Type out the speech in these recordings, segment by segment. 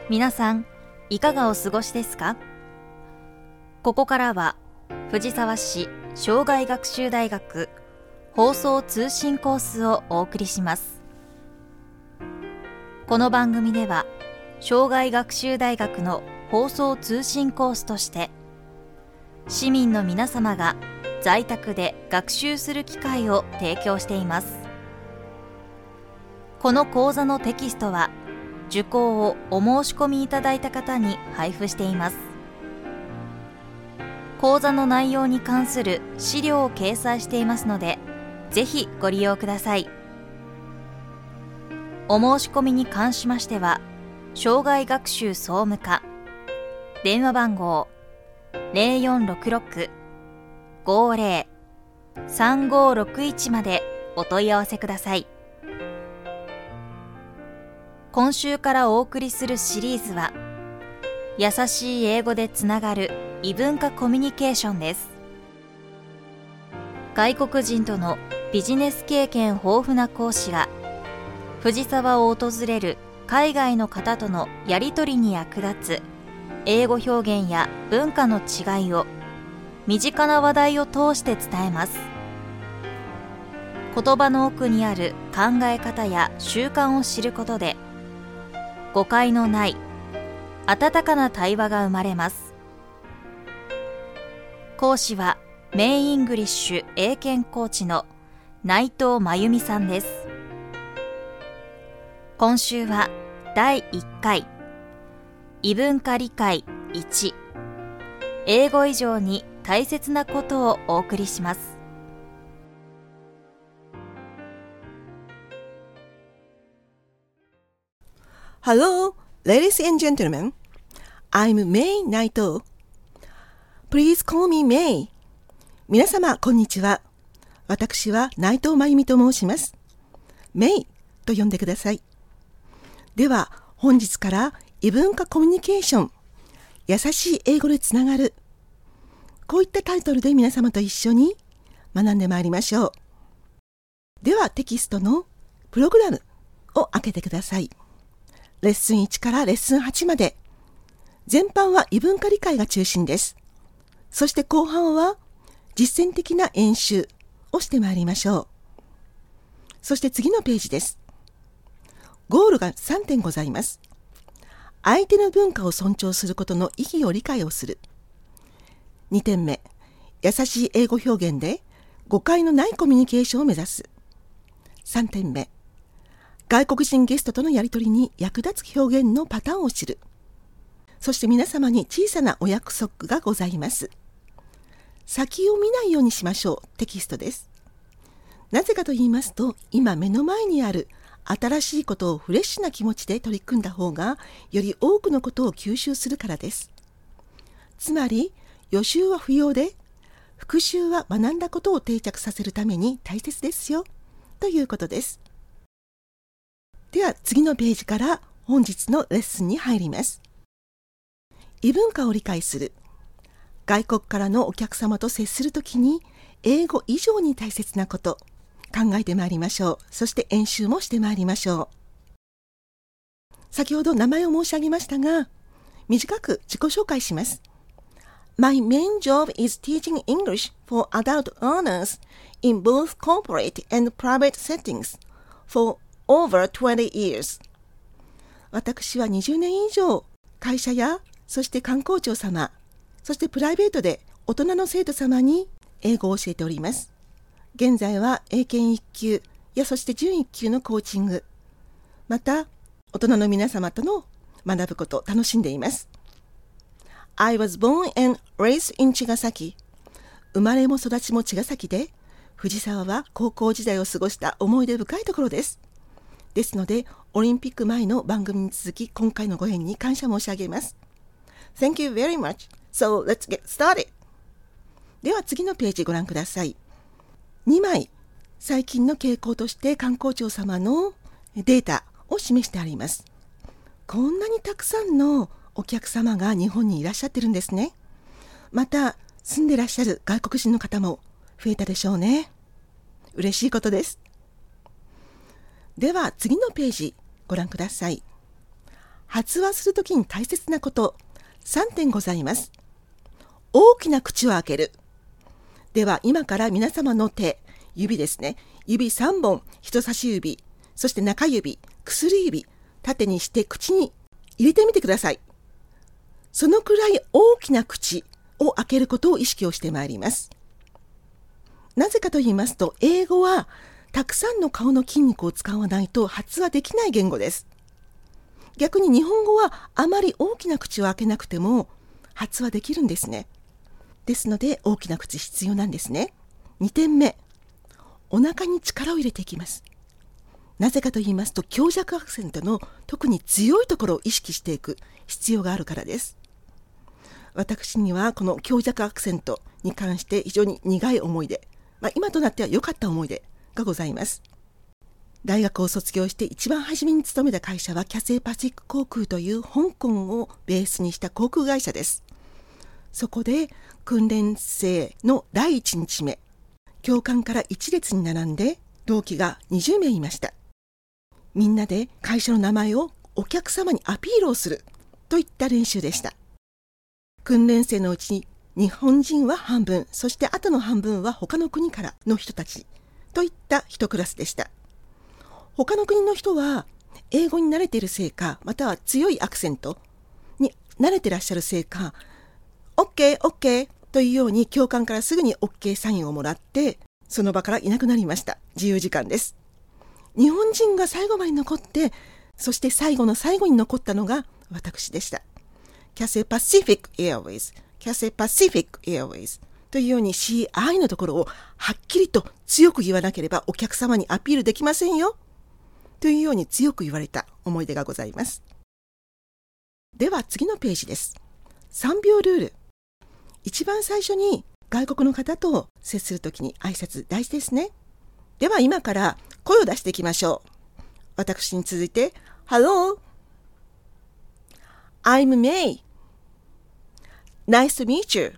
皆さん、いかがお過ごしですか？ここからは、藤沢市障害学習大学放送通信コースをお送りします。この番組では、障害学習大学の放送通信コースとして、市民の皆様が在宅で学習する機会を提供しています。この講座のテキストは、受講をお申し込みいただいた方に配布しています。講座の内容に関する資料を掲載していますので、ぜひご利用ください。お申し込みに関しましては、障害学習総務課、電話番号 0466-50-3561 までお問い合わせください。今週からお送りするシリーズは、優しい英語でつながる異文化コミュニケーションです。外国人とのビジネス経験豊富な講師が、藤沢を訪れる海外の方とのやり取りに役立つ英語表現や文化の違いを身近な話題を通して伝えます。言葉の奥にある考え方や習慣を知ることで、誤解のない温かな対話が生まれます。講師はメインイングリッシュ英検コーチの内藤真由美さんです。今週は第1回異文化理解1、英語以上に大切なことをお送りします。 Hello, ladies and gentlemen. I'm Mei Naito. Please call me Mei. 皆様、こんにちは。私は内藤真由美と申します。メイと呼んでください。では、本日から異文化コミュニケーション、優しい英語でつながる。こういったタイトルで皆様と一緒に学んでまいりましょう。では、テキストのプログラムを開けてください。レッスン1からレッスン8まで、前半は異文化理解が中心です。そして後半は実践的な演習をしてまいりましょう。そして次のページです。ゴールが3点ございます。相手の文化を尊重することの意義を理解をする。2点目、優しい英語表現で誤解のないコミュニケーションを目指す。3点目、外国人ゲストとのやり取りに役立つ表現のパターンを知る。そして皆様に小さなお約束がございます。先を見ないようにしましょう。テキストです。なぜかと言いますと、今目の前にある新しいことをフレッシュな気持ちで取り組んだ方が、より多くのことを吸収するからです。つまり、予習は不要で、復習は学んだことを定着させるために大切ですよ、ということです。では次のページから本日のレッスンに入ります。異文化を理解する。外国からのお客様と接するときに英語以上に大切なこと考えてまいりましょう。そして演習もしてまいりましょう。先ほど名前を申し上げましたが、短く自己紹介します。My main job is teaching English for adult learners in both corporate and private settings for over 20 years. 私は20年以上会社やそして官公庁様、そしてプライベートで大人の生徒様に英語を教えております。現在は英検1級やそして準1級のコーチング、また大人の皆様との学ぶことを楽しんでいます。I was born and raised in 茅ヶ崎。生まれも育ちも茅ヶ崎で、藤沢は高校時代を過ごした思い出深いところです。ですので、オリンピック前の番組に続き、今回のご縁に感謝申し上げます。Thank you very much. So let's get started. では次のページご覧ください。2枚、最近の傾向として官公庁様のデータを示してあります。こんなにたくさんのお客様が日本にいらっしゃってるんですね。また、住んでらっしゃる外国人の方も増えたでしょうね。嬉しいことです。では次のページご覧ください。 発話するときに大切なこと3点ございます。大きな口を開ける。では今から皆様の手、指ですね。指3本、人差し指、そして中指、薬指、縦にして口に入れてみてください。そのくらい大きな口を開けることを意識をしてまいります。なぜかと言いますと、英語はたくさんの顔の筋肉を使わないと発話できない言語です。逆に日本語はあまり大きな口を開けなくても発話できるんですね。ですので大きな口必要なんですね。2点目、お腹に力を入れていきます。なぜかと言いますと、強弱アクセントの特に強いところを意識していく必要があるからです。私にはこの強弱アクセントに関して非常に苦い思い出、今となっては良かった思い出がございます。大学を卒業して一番初めに勤めた会社はキャセイパシフィック航空という香港をベースにした航空会社です。そこで訓練生の第1日目、教官から一列に並んで同期が20名いました。みんなで会社の名前をお客様にアピールをするといった練習でした。訓練生のうち日本人は半分、そしてあとの半分は他の国からの人たちといった一クラスでした。他の国の人は英語に慣れているせいか、または強いアクセントに慣れてらっしゃるせいか、OK、OK というように教官からすぐに OK サインをもらって、その場からいなくなりました。自由時間です。日本人が最後まで残って、そして最後の最後に残ったのが私でした。キャセイパシフィックエアウェイズ、キャセイパシフィックエアウェイズというように CI のところをはっきりと強く言わなければお客様にアピールできませんよというように強く言われた思い出がございます。では次のページです。3秒ルール。一番最初に外国の方と接するときに挨拶大事ですね。では今から声を出していきましょう。私に続いて Hello, I'm May. Nice to meet you.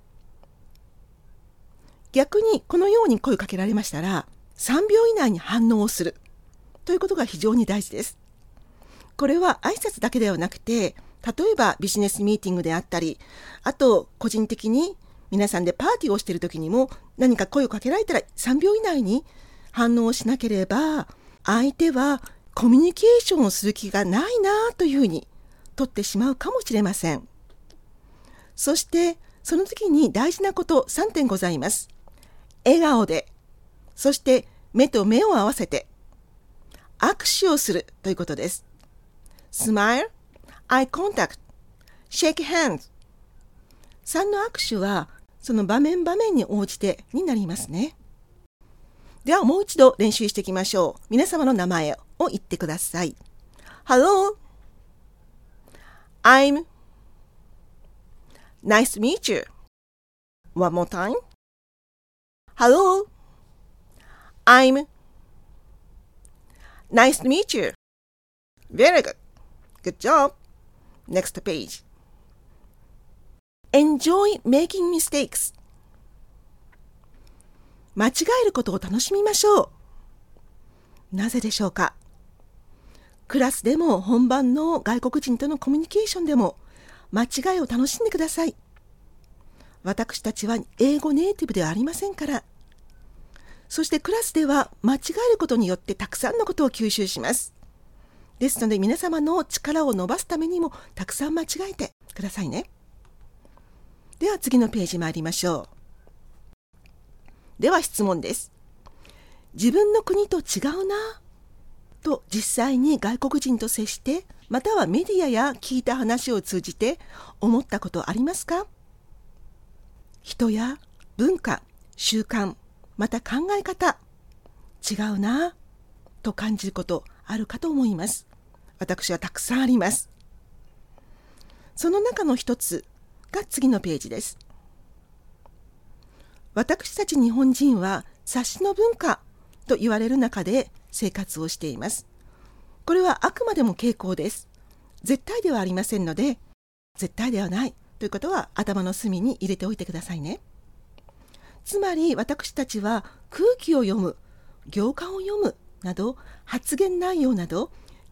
逆にこのように声をかけられましたら3秒以内に反応をするということが非常に大事です。これは挨拶だけではなくて、例えばビジネスミーティングであったり、あと個人的に皆さんでパーティーをしているときにも何か声をかけられたら3秒以内に反応をしなければ、相手はコミュニケーションをする気がないなというふうに取ってしまうかもしれません。そしてその時に大事なこと3点ございます。笑顔で、そして目と目を合わせて握手をするということです。Smile, eye contact, shake hands。 3の握手はその場面場面に応じてになりますね。ではもう一度練習していきましょう。皆様の名前を言ってください。Hello, I'm Nice to meet you. One more time. Hello, I'm Nice to meet you. Very good. Good job. Next page. Enjoy making mistakes. 間違えることを楽しみましょう。なぜでしょうか。クラスでも本番の外国人とのコミュニケーションでも間違いを楽しんでください。私たちは英語ネイティブではありませんから。そしてクラスでは間違えることによってたくさんのことを吸収します。ですので皆様の力を伸ばすためにもたくさん間違えてくださいね。では次のページ参りましょう。では質問です。自分の国と違うなと実際に外国人と接して、またはメディアや聞いた話を通じて思ったことありますか？人や文化、習慣、また考え方、違うなと感じることあるかと思います。私はたくさんあります。その中の一つが次のページです。私たち日本人は察しの文化と言われる中で生活をしています。これはあくまでも傾向です。絶対ではありませんので、絶対ではないということは頭の隅に入れておいてくださいね。つまり私たちは空気を読む、行間を読むなど発言内容など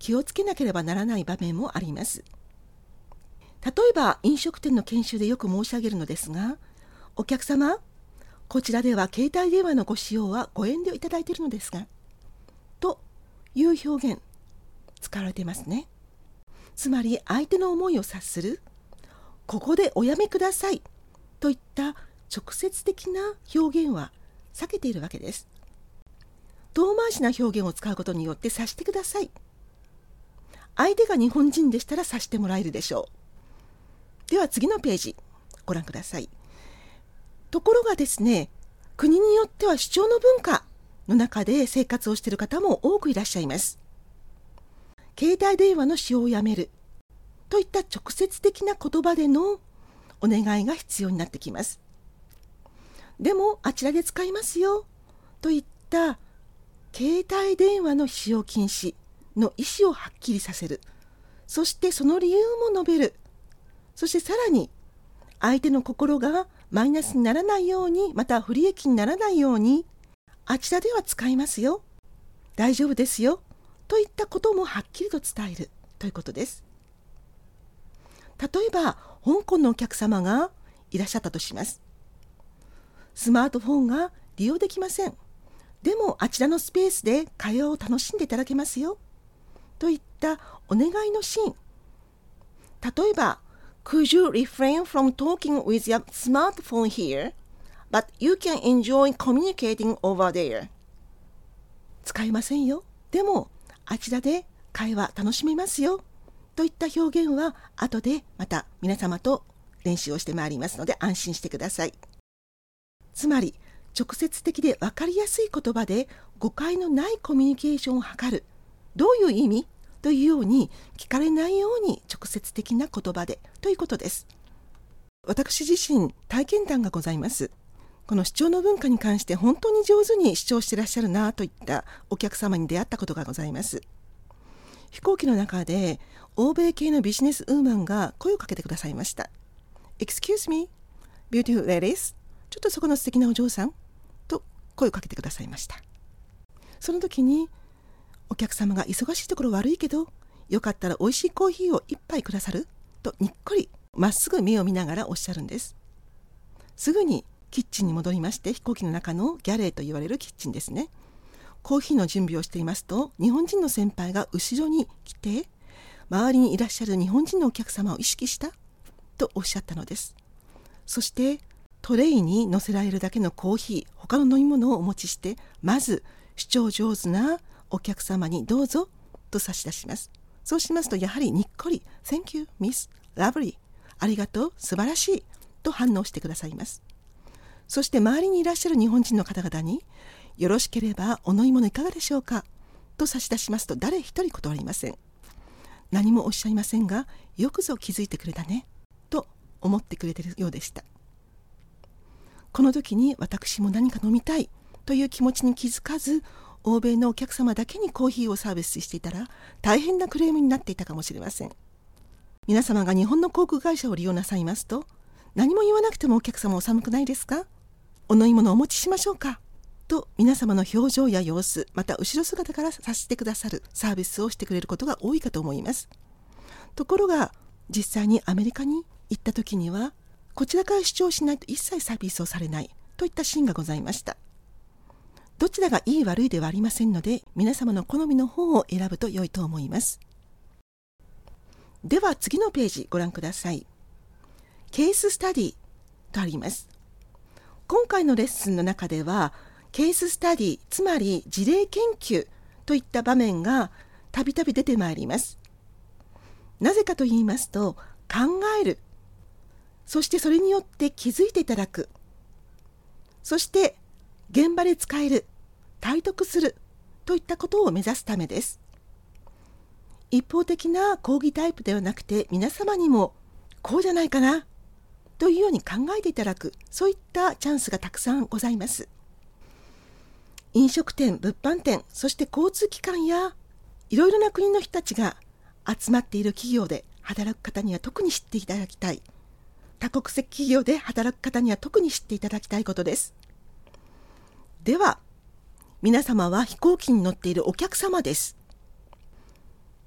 気をつけなければならない場面もあります。例えば飲食店の研修でよく申し上げるのですが、お客様、こちらでは携帯電話のご使用はご遠慮いただいているのですが、という表現使われていますね。つまり相手の思いを察する、ここでおやめくださいといった直接的な表現は避けているわけです。遠回しな表現を使うことによって察してください。相手が日本人でしたら察してもらえるでしょう。では次のページご覧ください。ところがですね、国によっては主張の文化の中で生活をしている方も多くいらっしゃいます。携帯電話の使用をやめるといった直接的な言葉でのお願いが必要になってきます。でもあちらで使いますよといった携帯電話の使用禁止の意思をはっきりさせる。そしてその理由も述べる。そしてさらに相手の心がマイナスにならないように、また不利益にならないように、あちらでは使いますよ、大丈夫ですよといったこともはっきりと伝えるということです。例えば香港のお客様がいらっしゃったとします。スマートフォンが利用できません。でもあちらのスペースで会話を楽しんでいただけますよといったお願いのシーン。例えばCould you refrain from talking with your smartphone here, but you can enjoy communicating over there? 使いませんよ。でもあちらで会話楽しめますよといった表現は後でまた皆様と練習をしてまいりますので安心してください。つまり直接的で分かりやすい言葉で誤解のないコミュニケーションを図る。どういう意味というように聞かれないように直接的な言葉でということです。私自身体験談がございます。この主張の文化に関して本当に上手に主張していらっしゃるなといったお客様に出会ったことがございます。飛行機の中で欧米系のビジネスウーマンが声をかけてくださいました。 Excuse me, beautiful ladies、 ちょっとそこの素敵なお嬢さんと声をかけてくださいました。その時にお客様が忙しいところ悪いけどよかったら美味しいコーヒーを一杯くださるとにっこりまっすぐ目を見ながらおっしゃるんです。すぐにキッチンに戻りまして、飛行機の中のギャレーと言われるキッチンですね。コーヒーの準備をしていますと、日本人の先輩が後ろに来て、周りにいらっしゃる日本人のお客様を意識したとおっしゃったのです。そしてトレイに乗せられるだけのコーヒー、他の飲み物をお持ちして、まず主張上手なお客様にどうぞと差し出します。そうしますとやはりにっこり Thank you, Miss Lovely、 ありがとう、素晴らしいと反応してくださいます。そして周りにいらっしゃる日本人の方々によろしければお飲み物いかがでしょうかと差し出しますと、誰一人断りません。何もおっしゃいませんが、よくぞ気づいてくれたねと思ってくれているようでした。この時に私も何か飲みたいという気持ちに気づかず、欧米のお客様だけにコーヒーをサービスしていたら大変なクレームになっていたかもしれません。皆様が日本の航空会社を利用なさいますと、何も言わなくてもお客様お寒くないですか、お飲み物お持ちしましょうかと皆様の表情や様子、また後ろ姿から察してくださるサービスをしてくれることが多いかと思います。ところが実際にアメリカに行った時には、こちらから主張しないと一切サービスをされないといったシーンがございました。どちらがいい悪いではありませんので、皆様の好みの方を選ぶと良いと思います。では次のページご覧ください。ケーススタディとあります。今回のレッスンの中ではケーススタディ、つまり事例研究といった場面がたびたび出てまいります。なぜかと言いますと、考える、そしてそれによって気づいていただく、そして現場で使える、体得するといったことを目指すためです。一方的な講義タイプではなくて、皆様にもこうじゃないかなというように考えていただく、そういったチャンスがたくさんございます。飲食店、物販店、そして交通機関やいろいろな国の人たちが集まっている企業で働く方には特に知っていただきたい。多国籍企業で働く方には特に知っていただきたいことです。では、皆様は飛行機に乗っているお客様です。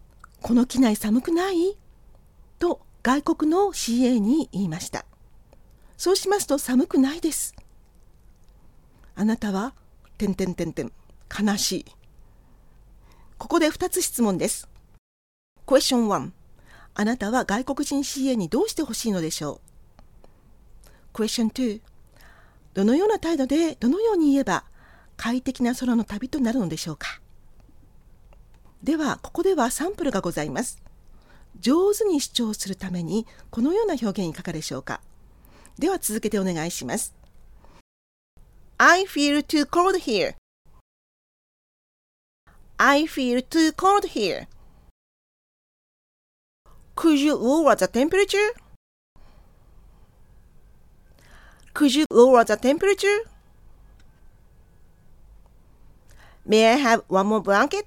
この機内寒くない?と外国の CA に言いました。そうしますと寒くないです。あなたは悲しい。ここで2つ質問です。Question 1、あなたは外国人 CA にどうしてほしいのでしょう。Question 2、どのような態度でどのように言えば快適な空の旅となるのでしょうか。ではここではサンプルがございます。上手に主張するためにこのような表現いかがでしょうか。では続けてお願いします。I feel too cold here. I feel too cold here. Could you lower the temperature? Could you lower the temperature? May I have one more blanket?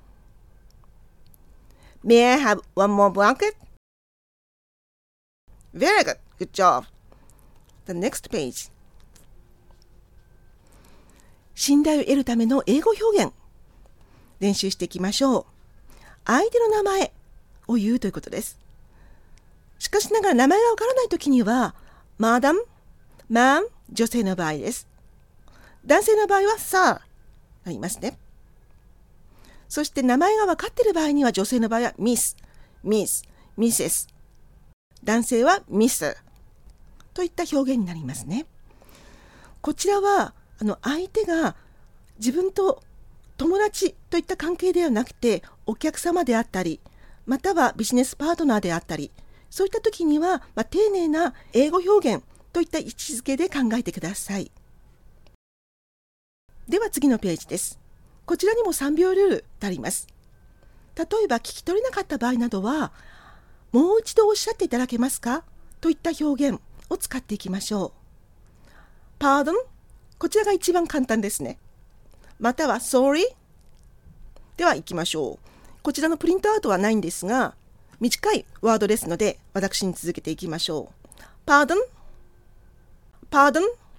May I have one more blanket? Very good. Good job. The next page. 信頼を得るための英語表現。練習していきましょう。相手の名前を言うということです。しかしながら名前がわからないときには、マダム、マン、女性の場合です。男性の場合は、サーが言いますね。そして名前が分かっている場合には、女性の場合は、ミス、ミセス。男性は、ミスターといった表現になりますね。こちらは、相手が自分と友達といった関係ではなくてお客様であったり、またはビジネスパートナーであったり、そういった時には、丁寧な英語表現といった位置づけで考えてください。では次のページです。こちらにも3秒ルールとあります。例えば聞き取れなかった場合などは、もう一度おっしゃっていただけますかといった表現を使っていきましょう。Pardon、こちらが一番簡単ですね。または Sorry。 では行きましょう。こちらのプリントアウトはないんですが、短いワードですので私に続けていきましょう。Pardon、 Pardon、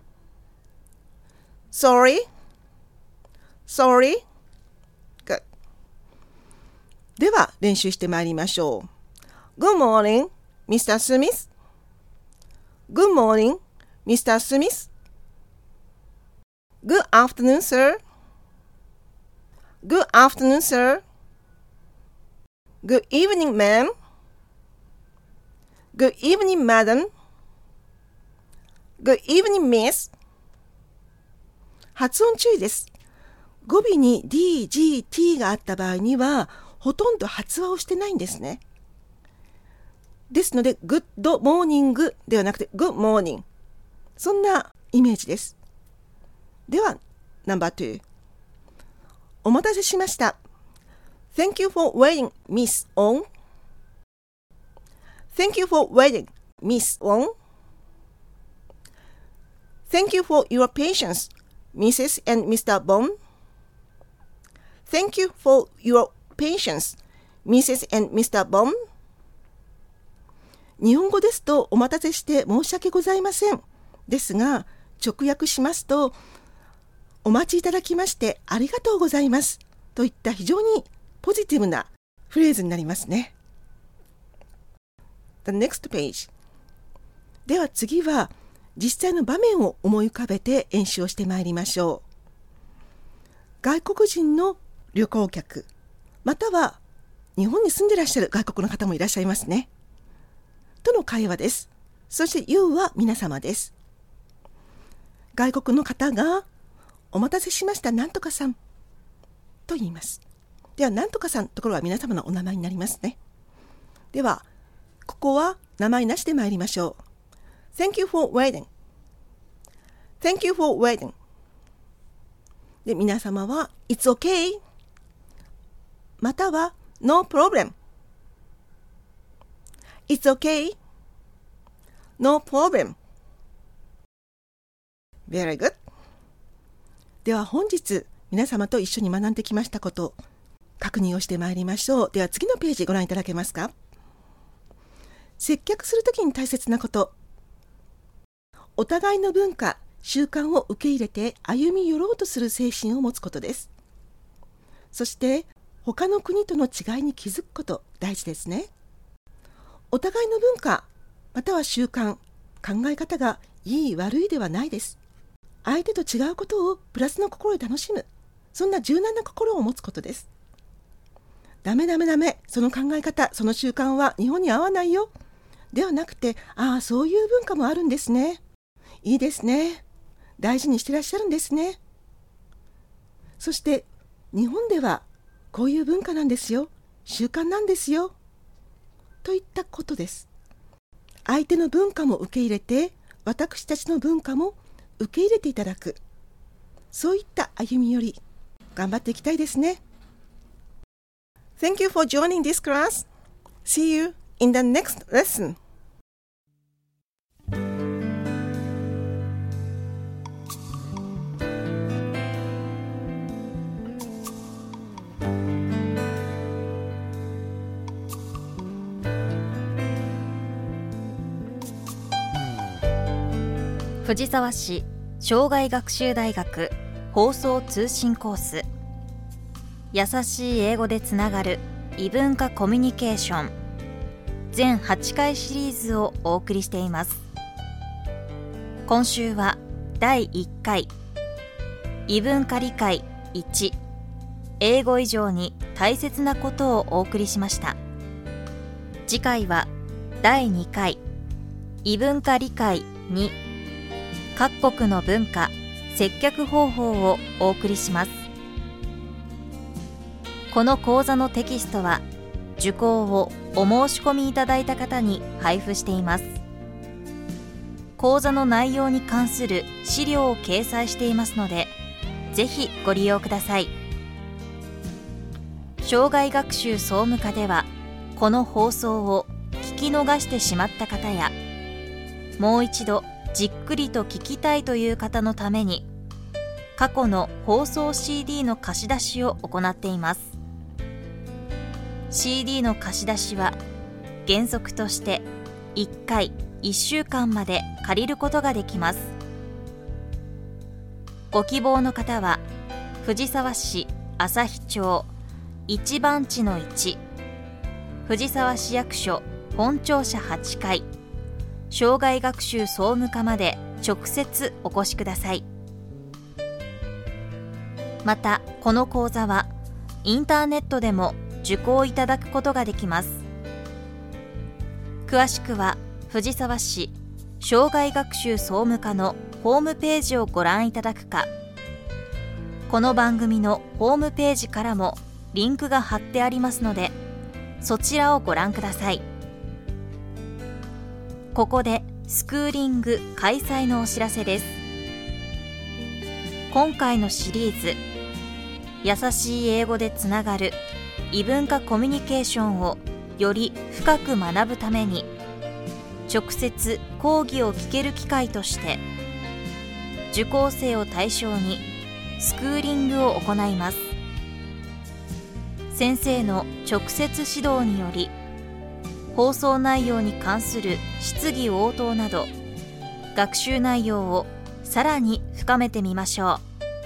Sorry、 Sorry。 Good。 では練習してまいりましょう。 Good morning, Mr. Smith。 Good morning, Mr. Smith。Good afternoon, sir. Good afternoon, sir. Good evening, ma'am. Good evening, madam. Good evening, miss. 発音注意です。語尾に D、G、T があった場合には、ほとんど発話をしてないんですね。ですので、Good morning ではなくて Good morning。そんなイメージです。では、No.2。お待たせしました。Thank you for waiting, Miss On. Thank you for waiting, Miss On. Thank you for your patience, Mrs. and Mr. Bond. Thank you for your patience, Mrs. and Mr. Bond. 日本語ですと、お待たせして申し訳ございません。ですが、直訳しますと、お待ちいただきましてありがとうございますといった非常にポジティブなフレーズになりますね。The next page。 では次は実際の場面を思い浮かべて演習をしてまいりましょう。外国人の旅行客、または日本に住んでいらっしゃる外国の方もいらっしゃいますね。との会話です。そして You は皆様です。外国の方がお待たせしましたなんとかさんと言います。ではなんとかさんのところは皆様のお名前になりますね。ではここは名前なしで参りましょう。 Thank you for waiting。 Thank you for waiting。 で皆様は It's okay または No problem。 It's okay No problem。 Very good。では本日皆様と一緒に学んできましたこと確認をしてまいりましょう。では次のページご覧いただけますか。接客するときに大切なこと、お互いの文化、習慣を受け入れて歩み寄ろうとする精神を持つことです。そして他の国との違いに気づくこと大事ですね。お互いの文化、または習慣、考え方がいい悪いではないです。相手と違うことをプラスの心で楽しむ、そんな柔軟な心を持つことです。ダメ、その考え方、その習慣は日本に合わないよ。ではなくて、そういう文化もあるんですね。いいですね。大事にしてらっしゃるんですね。そして日本ではこういう文化なんですよ、習慣なんですよ、といったことです。相手の文化も受け入れて、私たちの文化も受け入れていただく、そういった歩み寄り、頑張っていきたいですね。Thank you for joining this class. See you in the next lesson. 藤沢市障害学習大学放送通信コース、優しい英語でつながる異文化コミュニケーション、全8回シリーズをお送りしています。今週は第1回異文化理解1、英語以上に大切なことをお送りしました。次回は第2回異文化理解2、各国の文化接客方法をお送りします。この講座のテキストは受講をお申し込みいただいた方に配布しています。講座の内容に関する資料を掲載していますので、ぜひご利用ください。障害学習総務課では、この放送を聞き逃してしまった方や、もう一度じっくりと聞きたいという方のために、過去の放送 CD の貸し出しを行っています。CD の貸し出しは原則として1回1週間まで借りることができます。ご希望の方は藤沢市旭町1番地の1、藤沢市役所本庁舎8階障害学習総務課まで直接お越しください。またこの講座はインターネットでも受講いただくことができます。詳しくは藤沢市障害学習総務課のホームページをご覧いただくか、この番組のホームページからもリンクが貼ってありますので、そちらをご覧ください。ここでスクーリング開催のお知らせです。今回のシリーズ、優しい英語でつながる異文化コミュニケーションをより深く学ぶために、直接講義を聞ける機会として、受講生を対象にスクーリングを行います。先生の直接指導により、放送内容に関する質疑応答など、学習内容をさらに深めてみましょう。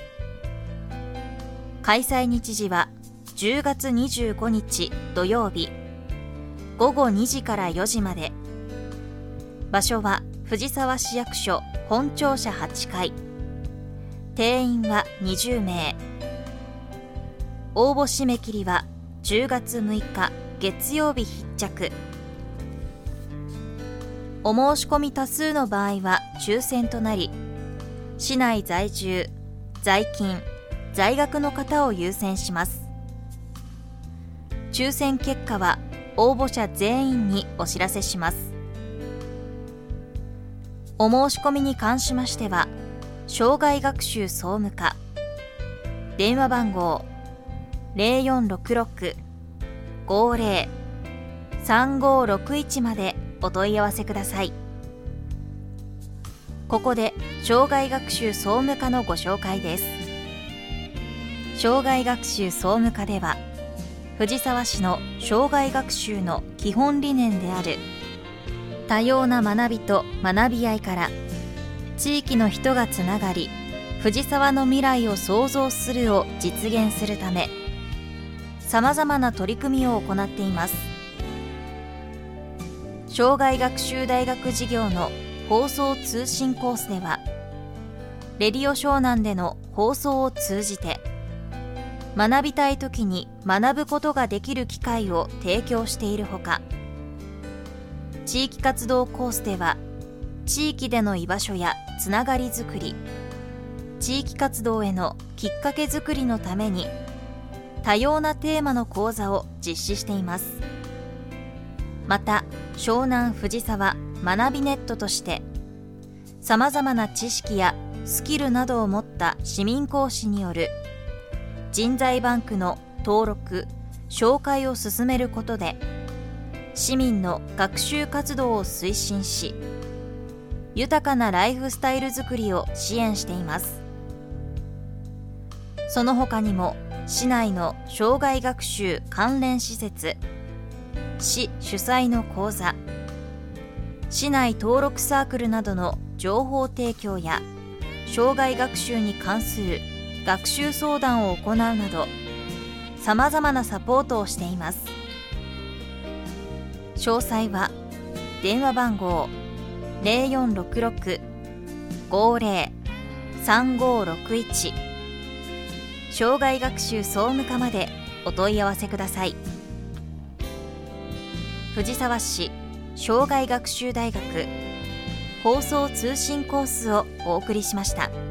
開催日時は10月25日土曜日、午後2時から4時まで。場所は藤沢市役所本庁舎8階。定員は20名。応募締め切りは10月6日月曜日必着。お申し込み多数の場合は抽選となり、市内在住、在勤、在学の方を優先します。抽選結果は応募者全員にお知らせします。お申し込みに関しましては、障害学習総務課、電話番号 0466-50-3561 までお問い合わせください。ここで障害学習総務課のご紹介です。障害学習総務課では、藤沢市の障害学習の基本理念である多様な学びと学び合いから地域の人がつながり、藤沢の未来を創造するを実現するため、 さまざまな取り組みを行っています。生涯学習大学事業の放送通信コースでは、レディオ湘南での放送を通じて、学びたいときに学ぶことができる機会を提供しているほか、地域活動コースでは、地域での居場所やつながりづくり、地域活動へのきっかけづくりのために、多様なテーマの講座を実施しています。また、湘南藤沢学びネットとして、さまざまな知識やスキルなどを持った市民講師による人材バンクの登録・紹介を進めることで、市民の学習活動を推進し、豊かなライフスタイルづくりを支援しています。その他にも、市内の生涯学習関連施設、市主催の講座、市内登録サークルなどの情報提供や、生涯学習に関する学習相談を行うなど、さまざまなサポートをしています。詳細は電話番号 0466-50-3561 生涯学習総務課までお問い合わせください。藤沢市生涯学習大学放送通信コースをお送りしました。